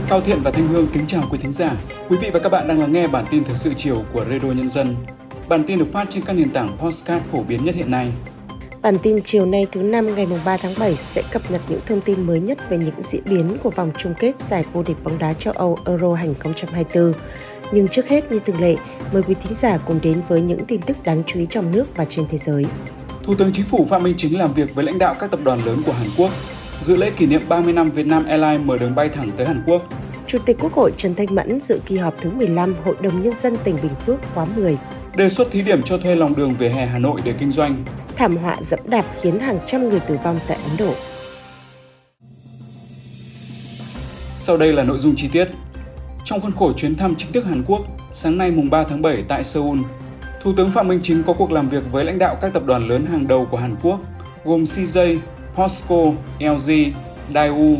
Cao Thiện và Thanh Hương kính chào quý thính giả. Quý vị và các bạn đang lắng nghe bản tin thời sự chiều của Radio Nhân dân. Bản tin được phát trên các nền tảng podcast phổ biến nhất hiện nay. Bản tin chiều nay thứ Năm ngày 3 tháng 7 sẽ cập nhật những thông tin mới nhất về những diễn biến của vòng chung kết giải vô địch bóng đá châu Âu Euro 2024. Nhưng trước hết như thường lệ, mời quý thính giả cùng đến với những tin tức đáng chú ý trong nước và trên thế giới. Thủ tướng Chính phủ Phạm Minh Chính làm việc với lãnh đạo các tập đoàn lớn của Hàn Quốc. Dự lễ kỷ niệm 30 năm Vietnam Airlines mở đường bay thẳng tới Hàn Quốc. Chủ tịch Quốc hội Trần Thanh Mẫn dự kỳ họp thứ 15 Hội đồng Nhân dân tỉnh Bình Phước khóa 10. Đề xuất thí điểm cho thuê lòng đường vỉa hè Hà Nội để kinh doanh. Thảm họa dẫm đạp khiến hàng trăm người tử vong tại Ấn Độ. Sau đây là nội dung chi tiết. Trong khuôn khổ chuyến thăm chính thức Hàn Quốc, sáng nay mùng 3 tháng 7 tại Seoul, Thủ tướng Phạm Minh Chính có cuộc làm việc với lãnh đạo các tập đoàn lớn hàng đầu của Hàn Quốc, gồm CJ, POSCO, LG, Daewoo,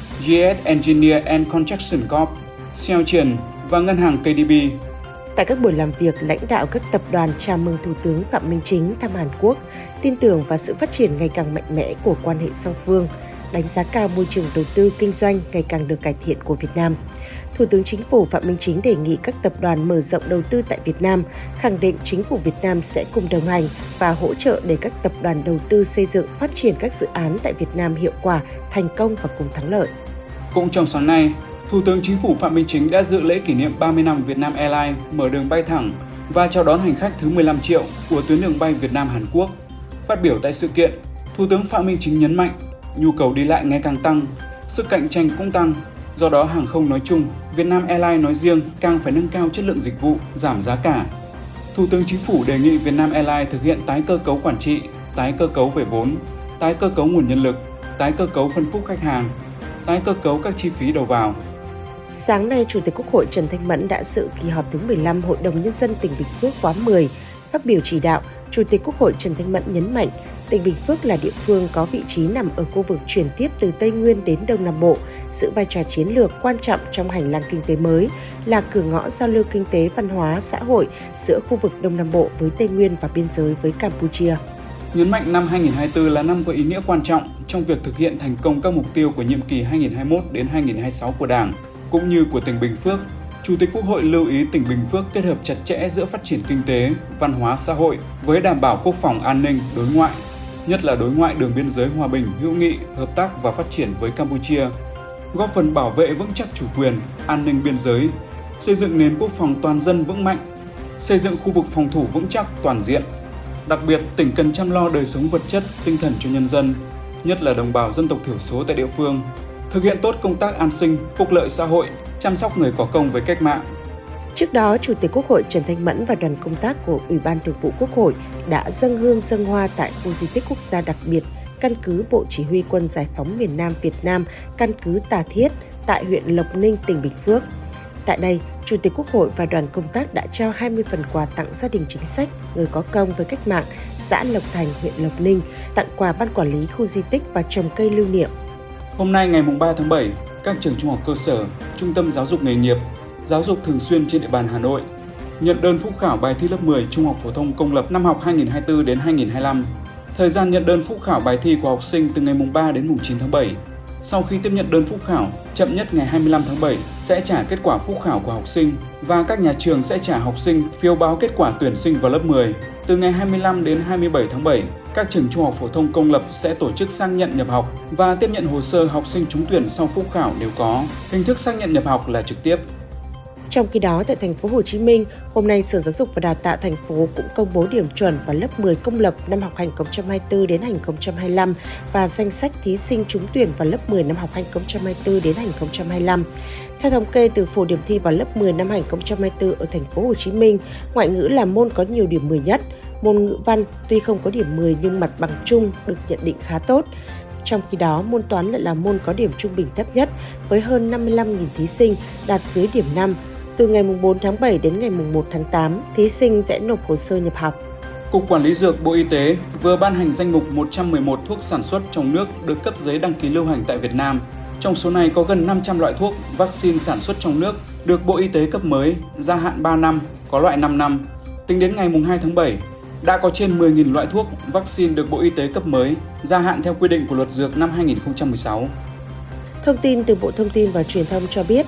GS Engineer and Construction Corp, Seocheon và ngân hàng KDB. Tại các buổi làm việc, lãnh đạo các tập đoàn chào mừng Thủ tướng Phạm Minh Chính thăm Hàn Quốc, tin tưởng vào sự phát triển ngày càng mạnh mẽ của quan hệ song phương, đánh giá cao môi trường đầu tư kinh doanh ngày càng được cải thiện của Việt Nam. Thủ tướng Chính phủ Phạm Minh Chính đề nghị các tập đoàn mở rộng đầu tư tại Việt Nam, khẳng định Chính phủ Việt Nam sẽ cùng đồng hành và hỗ trợ để các tập đoàn đầu tư xây dựng phát triển các dự án tại Việt Nam hiệu quả, thành công và cùng thắng lợi. Cũng trong sáng nay, Thủ tướng Chính phủ Phạm Minh Chính đã dự lễ kỷ niệm 30 năm Vietnam Airlines mở đường bay thẳng và chào đón hành khách thứ 15 triệu của tuyến đường bay Việt Nam-Hàn Quốc. Phát biểu tại sự kiện, Thủ tướng Phạm Minh Chính nhấn mạnh, nhu cầu đi lại ngày càng tăng, sức cạnh tranh cũng tăng. Do đó, hàng không nói chung, Vietnam Airlines nói riêng càng phải nâng cao chất lượng dịch vụ, giảm giá cả. Thủ tướng Chính phủ đề nghị Vietnam Airlines thực hiện tái cơ cấu quản trị, tái cơ cấu về vốn, tái cơ cấu nguồn nhân lực, tái cơ cấu phân khúc khách hàng, tái cơ cấu các chi phí đầu vào. Sáng nay, Chủ tịch Quốc hội Trần Thanh Mẫn đã dự kỳ họp thứ 15 Hội đồng Nhân dân tỉnh Bình Phước khóa 10. Phát biểu chỉ đạo, Chủ tịch Quốc hội Trần Thanh Mẫn nhấn mạnh, tỉnh Bình Phước là địa phương có vị trí nằm ở khu vực chuyển tiếp từ Tây Nguyên đến Đông Nam Bộ, giữ vai trò chiến lược quan trọng trong hành lang kinh tế mới, là cửa ngõ giao lưu kinh tế, văn hóa, xã hội giữa khu vực Đông Nam Bộ với Tây Nguyên và biên giới với Campuchia. Nhấn mạnh năm 2024 là năm có ý nghĩa quan trọng trong việc thực hiện thành công các mục tiêu của nhiệm kỳ 2021 đến 2026 của Đảng, cũng như của tỉnh Bình Phước, Chủ tịch Quốc hội lưu ý tỉnh Bình Phước kết hợp chặt chẽ giữa phát triển kinh tế, văn hóa xã hội với đảm bảo quốc phòng an ninh, đối ngoại, nhất là đối ngoại đường biên giới hòa bình, hữu nghị, hợp tác và phát triển với Campuchia, góp phần bảo vệ vững chắc chủ quyền, an ninh biên giới, xây dựng nền quốc phòng toàn dân vững mạnh, xây dựng khu vực phòng thủ vững chắc toàn diện. Đặc biệt, tỉnh cần chăm lo đời sống vật chất, tinh thần cho nhân dân, nhất là đồng bào dân tộc thiểu số tại địa phương, thực hiện tốt công tác an sinh, phúc lợi xã hội, chăm sóc người có công với cách mạng. Trước đó, Chủ tịch Quốc hội Trần Thanh Mẫn và đoàn công tác của Ủy ban Thường vụ Quốc hội đã dâng hương dâng hoa tại khu di tích quốc gia đặc biệt, căn cứ Bộ Chỉ huy Quân Giải phóng miền Nam Việt Nam, căn cứ Tà Thiết tại huyện Lộc Ninh, tỉnh Bình Phước. Tại đây, Chủ tịch Quốc hội và đoàn công tác đã trao 20 phần quà tặng gia đình chính sách, người có công với cách mạng, xã Lộc Thành, huyện Lộc Ninh, tặng quà ban quản lý khu di tích và trồng cây lưu niệm. Hôm nay ngày 3 tháng 7, các trường trung học cơ sở, trung tâm giáo dục nghề nghiệp, giáo dục thường xuyên trên địa bàn Hà Nội nhận đơn phúc khảo bài thi lớp 10 Trung học phổ thông công lập năm học 2024 đến 2025. Thời gian nhận đơn phúc khảo bài thi của học sinh từ ngày 3 đến 9 tháng 7. Sau khi tiếp nhận đơn phúc khảo, chậm nhất ngày 25 tháng 7 sẽ trả kết quả phúc khảo của học sinh và các nhà trường sẽ trả học sinh phiếu báo kết quả tuyển sinh vào lớp 10. Từ ngày 25 đến 27 tháng 7, các trường trung học phổ thông công lập sẽ tổ chức xác nhận nhập học và tiếp nhận hồ sơ học sinh trúng tuyển sau phúc khảo nếu có. Hình thức xác nhận nhập học là trực tiếp. Trong khi đó, tại thành phố Hồ Chí Minh, hôm nay Sở Giáo dục và Đào tạo thành phố cũng công bố điểm chuẩn vào lớp 10 công lập năm học 2024 đến 2025 và danh sách thí sinh trúng tuyển vào lớp 10 năm học 2024 đến 2025. Theo thống kê từ phổ điểm thi vào lớp 10 năm 2024 ở thành phố Hồ Chí Minh, ngoại ngữ là môn có nhiều điểm 10 nhất. Môn ngữ văn tuy không có điểm 10 nhưng mặt bằng chung được nhận định khá tốt. Trong khi đó, môn toán lại là môn có điểm trung bình thấp nhất với hơn 55.000 thí sinh đạt dưới điểm 5. Từ ngày 4 tháng 7 đến ngày 1 tháng 8, thí sinh sẽ nộp hồ sơ nhập học. Cục Quản lý Dược Bộ Y tế vừa ban hành danh mục 111 thuốc sản xuất trong nước được cấp giấy đăng ký lưu hành tại Việt Nam. Trong số này có gần 500 loại thuốc, vaccine sản xuất trong nước được Bộ Y tế cấp mới, gia hạn 3 năm, có loại 5 năm. Tính đến ngày 2 tháng 7, đã có trên 10.000 loại thuốc, vaccine được Bộ Y tế cấp mới, gia hạn theo quy định của Luật Dược năm 2016. Thông tin từ Bộ Thông tin và Truyền thông cho biết,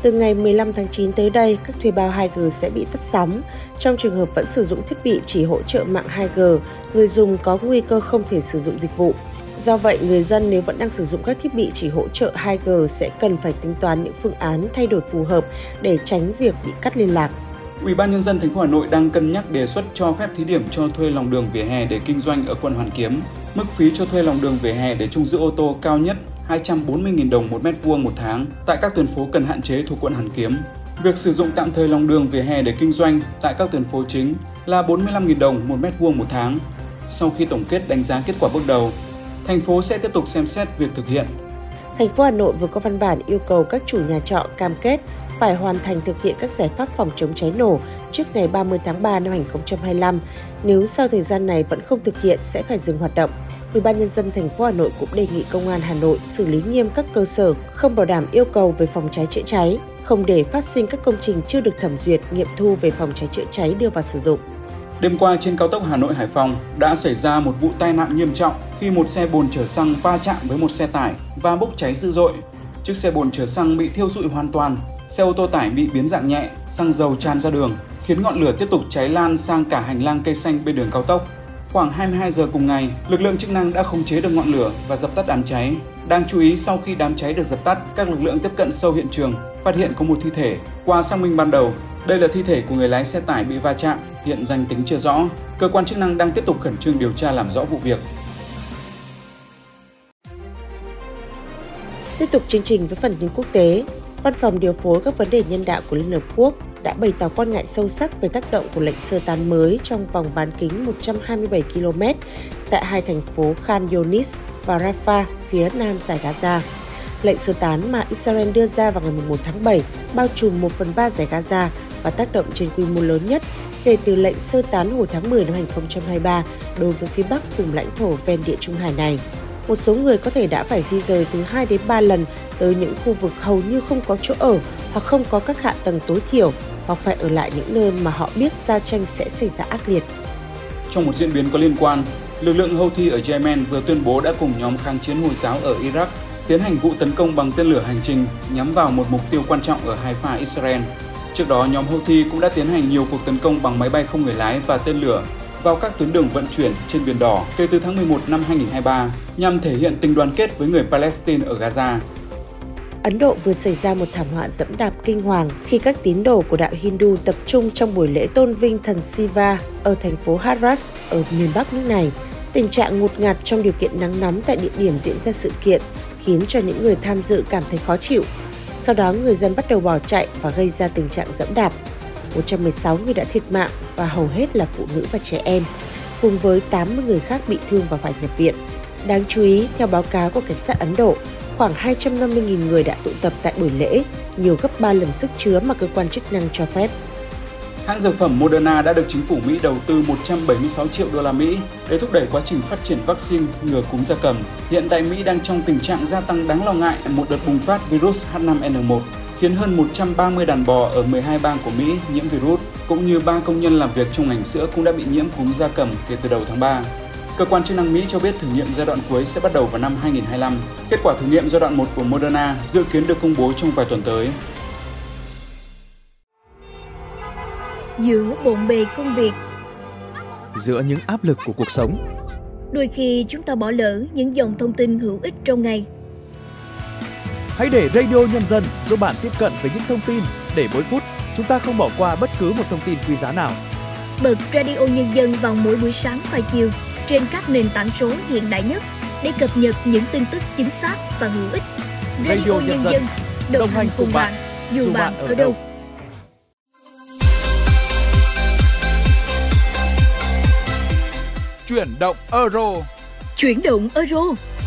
Từ ngày 15 tháng 9 tới đây, các thuê bao 2G sẽ bị tắt sóng. Trong trường hợp vẫn sử dụng thiết bị chỉ hỗ trợ mạng 2G, người dùng có nguy cơ không thể sử dụng dịch vụ. Do vậy, người dân nếu vẫn đang sử dụng các thiết bị chỉ hỗ trợ 2G sẽ cần phải tính toán những phương án thay đổi phù hợp để tránh việc bị cắt liên lạc. Ủy ban Nhân dân thành phố Hà Nội đang cân nhắc đề xuất cho phép thí điểm cho thuê lòng đường vỉa hè để kinh doanh ở quận Hoàn Kiếm. Mức phí cho thuê lòng đường vỉa hè để trông giữ ô tô cao nhất 240.000 đồng một mét vuông một tháng tại các tuyến phố cần hạn chế thuộc quận Hoàn Kiếm. Việc sử dụng tạm thời lòng đường vỉa hè để kinh doanh tại các tuyến phố chính là 45.000 đồng một mét vuông một tháng. Sau khi tổng kết đánh giá kết quả bước đầu, thành phố sẽ tiếp tục xem xét việc thực hiện. Thành phố Hà Nội vừa có văn bản yêu cầu các chủ nhà trọ cam kết phải hoàn thành thực hiện các giải pháp phòng chống cháy nổ trước ngày 30 tháng 3 năm 2025. Nếu sau thời gian này vẫn không thực hiện sẽ phải dừng hoạt động. Ủy ban Nhân dân thành phố Hà Nội cũng đề nghị Công an Hà Nội xử lý nghiêm các cơ sở không bảo đảm yêu cầu về phòng cháy chữa cháy, không để phát sinh các công trình chưa được thẩm duyệt, nghiệm thu về phòng cháy chữa cháy đưa vào sử dụng. Đêm qua trên cao tốc Hà Nội - Hải Phòng đã xảy ra một vụ tai nạn nghiêm trọng khi một xe bồn chở xăng va chạm với một xe tải và bốc cháy dữ dội. Chiếc xe bồn chở xăng bị thiêu rụi hoàn toàn, xe ô tô tải bị biến dạng nhẹ, xăng dầu tràn ra đường, khiến ngọn lửa tiếp tục cháy lan sang cả hành lang cây xanh bên đường cao tốc. Khoảng 22 giờ cùng ngày, lực lượng chức năng đã khống chế được ngọn lửa và dập tắt đám cháy. Đáng chú ý, sau khi đám cháy được dập tắt, các lực lượng tiếp cận sâu hiện trường, phát hiện có một thi thể. Qua xác minh ban đầu, đây là thi thể của người lái xe tải bị va chạm, hiện danh tính chưa rõ. Cơ quan chức năng đang tiếp tục khẩn trương điều tra làm rõ vụ việc. Tiếp tục chương trình với phần tin quốc tế. Văn phòng điều phối các vấn đề nhân đạo của Liên Hợp Quốc đã bày tỏ quan ngại sâu sắc về tác động của lệnh sơ tán mới trong vòng bán kính 127 km tại hai thành phố Khan Younis và Rafah, phía nam dải Gaza. Lệnh sơ tán mà Israel đưa ra vào ngày 1 tháng 7 bao trùm 1/3 dải Gaza và tác động trên quy mô lớn nhất kể từ lệnh sơ tán hồi tháng 10 năm 2023 đối với phía bắc vùng lãnh thổ ven Địa Trung Hải này. Một số người có thể đã phải di rời từ 2 đến 3 lần tới những khu vực hầu như không có chỗ ở hoặc không có các hạ tầng tối thiểu, hoặc phải ở lại những nơi mà họ biết giao tranh sẽ xảy ra ác liệt. Trong một diễn biến có liên quan, lực lượng Houthi ở Yemen vừa tuyên bố đã cùng nhóm kháng chiến Hồi giáo ở Iraq tiến hành vụ tấn công bằng tên lửa hành trình nhắm vào một mục tiêu quan trọng ở Haifa, Israel. Trước đó, nhóm Houthi cũng đã tiến hành nhiều cuộc tấn công bằng máy bay không người lái và tên lửa vào các tuyến đường vận chuyển trên Biển Đỏ kể từ tháng 11 năm 2023 nhằm thể hiện tình đoàn kết với người Palestine ở Gaza. Ấn Độ vừa xảy ra một thảm họa dẫm đạp kinh hoàng khi các tín đồ của đạo Hindu tập trung trong buổi lễ tôn vinh thần Shiva ở thành phố Hathras ở miền Bắc nước này. Tình trạng ngột ngạt trong điều kiện nắng nóng tại địa điểm diễn ra sự kiện khiến cho những người tham dự cảm thấy khó chịu. Sau đó, người dân bắt đầu bỏ chạy và gây ra tình trạng dẫm đạp. 116 người đã thiệt mạng và hầu hết là phụ nữ và trẻ em, cùng với 80 người khác bị thương và phải nhập viện. Đáng chú ý, theo báo cáo của cảnh sát Ấn Độ, khoảng 250.000 người đã tụ tập tại buổi lễ, nhiều gấp 3 lần sức chứa mà cơ quan chức năng cho phép. Hãng dược phẩm Moderna đã được chính phủ Mỹ đầu tư 176 triệu đô la Mỹ để thúc đẩy quá trình phát triển vaccine ngừa cúm gia cầm. Hiện tại Mỹ đang trong tình trạng gia tăng đáng lo ngại một đợt bùng phát virus H5N1, khiến hơn 130 đàn bò ở 12 bang của Mỹ nhiễm virus, cũng như 3 công nhân làm việc trong ngành sữa cũng đã bị nhiễm cúm gia cầm kể từ đầu tháng 3. Cơ quan chức năng Mỹ cho biết thử nghiệm giai đoạn cuối sẽ bắt đầu vào năm 2025. Kết quả thử nghiệm giai đoạn 1 của Moderna dự kiến được công bố trong vài tuần tới. Giữa bộn bề công việc, giữa những áp lực của cuộc sống, đôi khi chúng ta bỏ lỡ những dòng thông tin hữu ích trong ngày. Hãy để Radio Nhân dân giúp bạn tiếp cận với những thông tin để mỗi phút chúng ta không bỏ qua bất cứ một thông tin quý giá nào. Bật Radio Nhân dân vào mỗi buổi sáng và chiều trên các nền tảng số hiện đại nhất để cập nhật những tin tức chính xác và hữu ích. Radio Nhân dân đồng hành cùng bạn dù bạn ở đâu. Chuyển động Euro. Chuyển động Euro.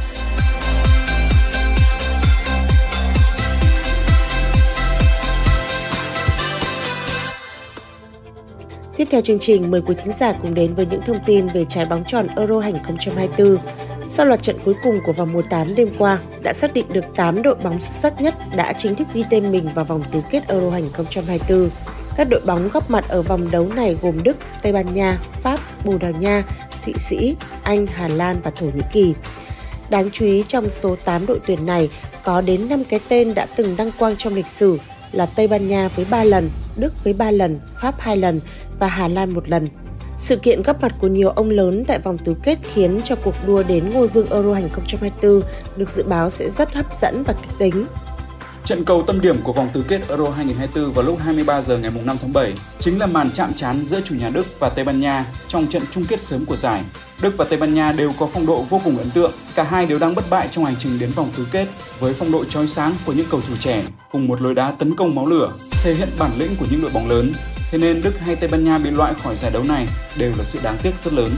Tiếp theo chương trình, mời quý thính giả cùng đến với những thông tin về trái bóng tròn Euro 2024. Sau loạt trận cuối cùng của vòng 1/8 đêm qua, đã xác định được 8 đội bóng xuất sắc nhất đã chính thức ghi tên mình vào vòng tứ kết Euro 2024. Các đội bóng góp mặt ở vòng đấu này gồm Đức, Tây Ban Nha, Pháp, Bồ Đào Nha, Thụy Sĩ, Anh, Hà Lan và Thổ Nhĩ Kỳ. Đáng chú ý, trong số 8 đội tuyển này có đến 5 cái tên đã từng đăng quang trong lịch sử là Tây Ban Nha với 3 lần, Đức với 3 lần, Pháp 2 lần và Hà Lan 1 lần. Sự kiện góp mặt của nhiều ông lớn tại vòng tứ kết khiến cho cuộc đua đến ngôi vương Euro 2024 được dự báo sẽ rất hấp dẫn và kịch tính. Trận cầu tâm điểm của vòng tứ kết Euro 2024 vào lúc 23 giờ ngày 5 tháng 7 chính là màn chạm trán giữa chủ nhà Đức và Tây Ban Nha trong trận chung kết sớm của giải. Đức và Tây Ban Nha đều có phong độ vô cùng ấn tượng, cả hai đều đang bất bại trong hành trình đến vòng tứ kết với phong độ chói sáng của những cầu thủ trẻ cùng một lối đá tấn công máu lửa, thể hiện bản lĩnh của những đội bóng lớn. Thế nên Đức hay Tây Ban Nha bị loại khỏi giải đấu này đều là sự đáng tiếc rất lớn.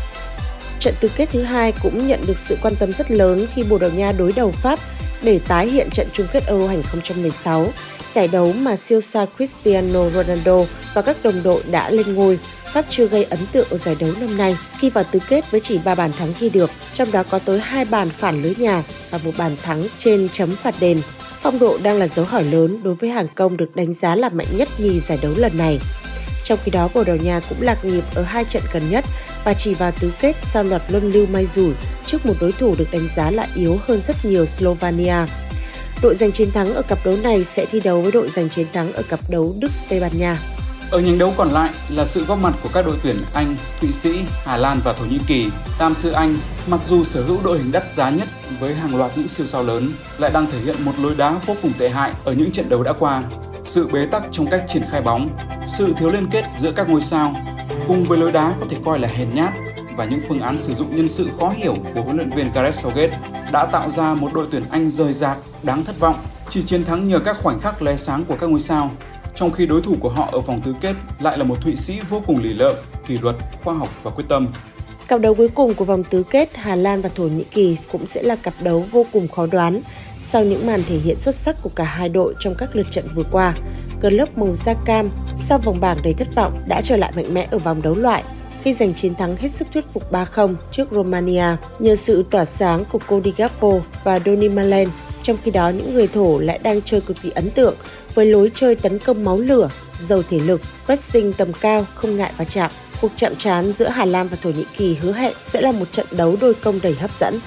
Trận tứ kết thứ hai cũng nhận được sự quan tâm rất lớn khi Bồ Đào Nha đối đầu Pháp để tái hiện trận chung kết Euro 2016, giải đấu mà siêu sao Cristiano Ronaldo và các đồng đội đã lên ngôi. Pháp chưa gây ấn tượng ở giải đấu năm nay khi vào tứ kết với chỉ 3 bàn thắng ghi được, trong đó có tới 2 bàn phản lưới nhà và 1 bàn thắng trên chấm phạt đền. Phong độ đang là dấu hỏi lớn đối với hàng công được đánh giá là mạnh nhất nhì giải đấu lần này. Trong khi đó, Bồ Đào Nha cũng lạc nhịp ở 2 trận gần nhất và chỉ vào tứ kết sau loạt luân lưu may rủi trước một đối thủ được đánh giá là yếu hơn rất nhiều Slovenia. Đội giành chiến thắng ở cặp đấu này sẽ thi đấu với đội giành chiến thắng ở cặp đấu Đức-Tây Ban Nha. Ở nhánh đấu còn lại là sự góp mặt của các đội tuyển Anh, Thụy Sĩ, Hà Lan và Thổ Nhĩ Kỳ. Tam sư Anh, mặc dù sở hữu đội hình đắt giá nhất với hàng loạt những siêu sao lớn, lại đang thể hiện một lối đá vô cùng tệ hại ở những trận đấu đã qua. Sự bế tắc trong cách triển khai bóng, sự thiếu liên kết giữa các ngôi sao, cùng với lối đá có thể coi là hèn nhát và những phương án sử dụng nhân sự khó hiểu của huấn luyện viên Gareth Southgate đã tạo ra một đội tuyển Anh rời rạc, đáng thất vọng, chỉ chiến thắng nhờ các khoảnh khắc lóe sáng của các ngôi sao, trong khi đối thủ của họ ở vòng tứ kết lại là một Thụy Sĩ vô cùng lì lợm, kỷ luật, khoa học và quyết tâm. Cặp đấu cuối cùng của vòng tứ kết Hà Lan và Thổ Nhĩ Kỳ cũng sẽ là cặp đấu vô cùng khó đoán. Sau những màn thể hiện xuất sắc của cả hai đội trong các lượt trận vừa qua, club màu da cam sau vòng bảng đầy thất vọng đã trở lại mạnh mẽ ở vòng đấu loại khi giành chiến thắng hết sức thuyết phục 3-0 trước Romania nhờ sự tỏa sáng của Cody Gakpo và Donny Malen. Trong khi đó, những người Thổ lại đang chơi cực kỳ ấn tượng với lối chơi tấn công máu lửa, giàu thể lực, pressing tầm cao, không ngại va chạm. Cuộc chạm trán giữa Hà Lan và Thổ Nhĩ Kỳ hứa hẹn sẽ là một trận đấu đôi công đầy hấp dẫn.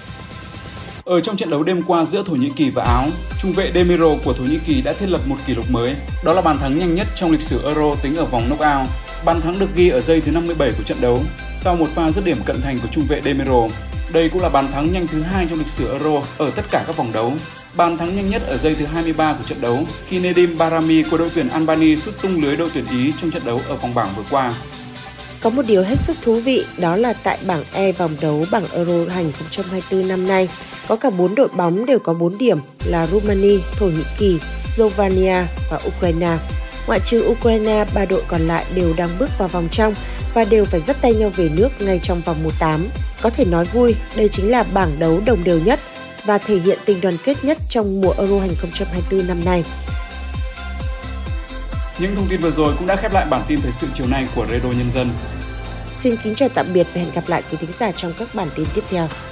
Ở trong trận đấu đêm qua giữa Thổ Nhĩ Kỳ và Áo, trung vệ Demiro của Thổ Nhĩ Kỳ đã thiết lập một kỷ lục mới. Đó là bàn thắng nhanh nhất trong lịch sử Euro tính ở vòng knock-out. Bàn thắng được ghi ở giây thứ 57 của trận đấu, sau một pha dứt điểm cận thành của trung vệ Demiro. Đây cũng là bàn thắng nhanh thứ 2 trong lịch sử Euro ở tất cả các vòng đấu. Bàn thắng nhanh nhất ở giây thứ 23 của trận đấu khi Nedim Barami của đội tuyển Albania sút tung lưới đội tuyển Ý trong trận đấu ở vòng bảng vừa qua. Có một điều hết sức thú vị đó là tại bảng E vòng đấu bảng Euro 2024 năm nay, có cả 4 đội bóng đều có 4 điểm là Romania, Thổ Nhĩ Kỳ, Slovenia và Ukraine. Ngoại trừ Ukraine, 3 đội còn lại đều đang bước vào vòng trong và đều phải dắt tay nhau về nước ngay trong vòng 1/8. Có thể nói vui, đây chính là bảng đấu đồng đều nhất và thể hiện tình đoàn kết nhất trong mùa Euro 2024 năm nay. Những thông tin vừa rồi cũng đã khép lại bản tin thời sự chiều nay của Radio Nhân dân. Xin kính chào tạm biệt và hẹn gặp lại quý thính giả trong các bản tin tiếp theo.